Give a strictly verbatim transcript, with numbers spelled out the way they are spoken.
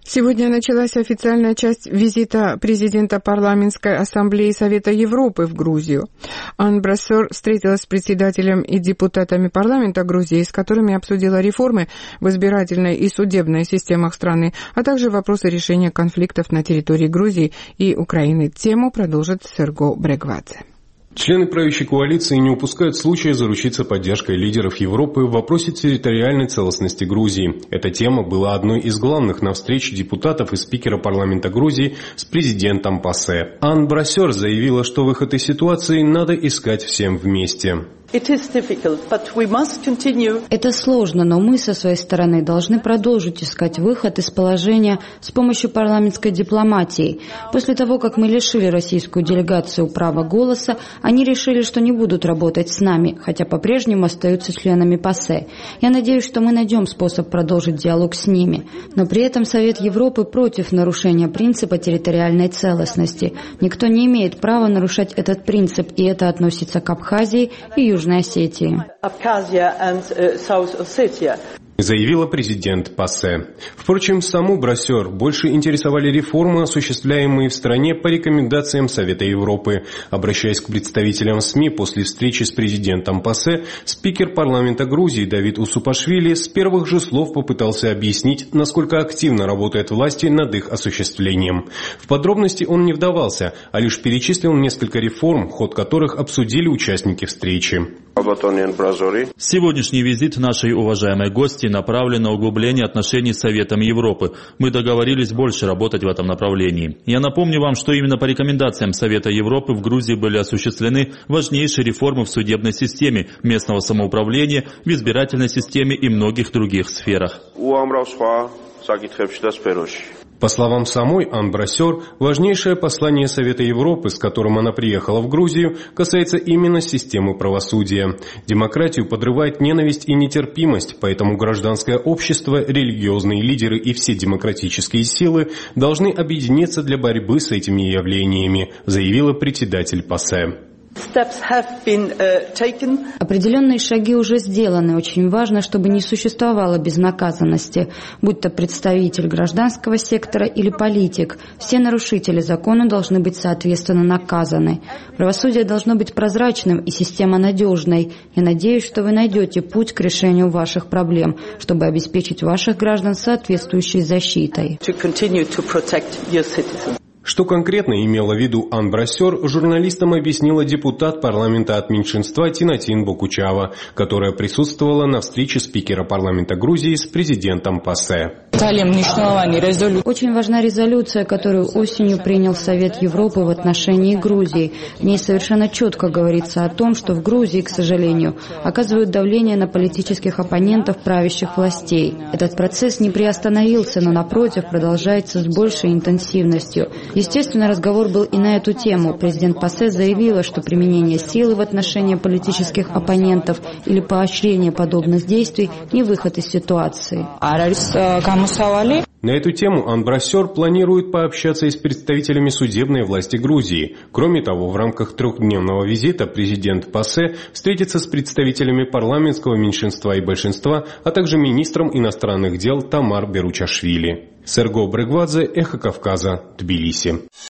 Сегодня началась официальная часть визита президента Парламентской ассамблеи Совета Европы в Грузию. Ан Брассер встретилась с председателем и депутатами парламента Грузии, с которыми обсудила реформы в избирательной и судебной системах страны, а также вопросы решения конфликтов на территории Грузии и Украины. Тему продолжит Серго Брегвадзе. Члены правящей коалиции не упускают случая заручиться поддержкой лидеров Европы в вопросе территориальной целостности Грузии. Эта тема была одной из главных на встрече депутатов и спикера парламента Грузии с президентом ПАСЕ. Ан Брассер заявила, что выход из ситуации надо искать всем вместе. Это сложно, но мы со своей стороны должны продолжить искать выход из положения с помощью парламентской дипломатии. После того, как мы лишили российскую делегацию права голоса, они решили, что не будут работать с нами, хотя по-прежнему остаются членами ПАСЕ. Я надеюсь, что мы найдем способ продолжить диалог с ними. Но при этом Совет Европы против нарушения принципа территориальной целостности. Никто не имеет права нарушать этот принцип, и это относится к Абхазии и Южной Южной Осетии. Заявила президент ПАСЕ. Впрочем, саму Брассер больше интересовали реформы, осуществляемые в стране по рекомендациям Совета Европы. Обращаясь к представителям СМИ после встречи с президентом ПАСЕ, спикер парламента Грузии Давид Усупашвили с первых же слов попытался объяснить, насколько активно работают власти над их осуществлением. В подробности он не вдавался, а лишь перечислил несколько реформ, ход которых обсудили участники встречи. Сегодняшний визит нашей уважаемой гости направлен на углубление отношений с Советом Европы. Мы договорились больше работать в этом направлении. Я напомню вам, что именно по рекомендациям Совета Европы в Грузии были осуществлены важнейшие реформы в судебной системе, местного самоуправления, в избирательной системе и многих других сферах. По словам самой Ан Брассер, важнейшее послание Совета Европы, с которым она приехала в Грузию, касается именно системы правосудия. Демократию подрывает ненависть и нетерпимость, поэтому гражданское общество, религиозные лидеры и все демократические силы должны объединиться для борьбы с этими явлениями, заявила председатель ПАСЕ. Определенные шаги уже сделаны. Очень важно, чтобы не существовало безнаказанности, будь то представитель гражданского сектора или политик. Все нарушители закона должны быть соответственно наказаны. Правосудие должно быть прозрачным и система надежной. Я надеюсь, что вы найдете путь к решению ваших проблем, чтобы обеспечить ваших граждан соответствующей защитой. Что конкретно имела в виду Ан Брассер, журналистам объяснила депутат парламента от меньшинства Тинатин Бокучава, которая присутствовала на встрече спикера парламента Грузии с президентом ПАСЕ. Очень важна резолюция, которую осенью принял Совет Европы в отношении Грузии. В ней совершенно четко говорится о том, что в Грузии, к сожалению, оказывают давление на политических оппонентов правящих властей. Этот процесс не приостановился, но, напротив, продолжается с большей интенсивностью. Естественно, разговор был и на эту тему. Президент ПАСЕ заявила, что применение силы в отношении политических оппонентов или поощрение подобных действий не выход из ситуации. На эту тему Ан Брассер планирует пообщаться и с представителями судебной власти Грузии. Кроме того, в рамках трехдневного визита президент ПАСЕ встретится с представителями парламентского меньшинства и большинства, а также министром иностранных дел Тамар Беручашвили. Серго Брегвадзе, Эхо Кавказа, Тбилиси.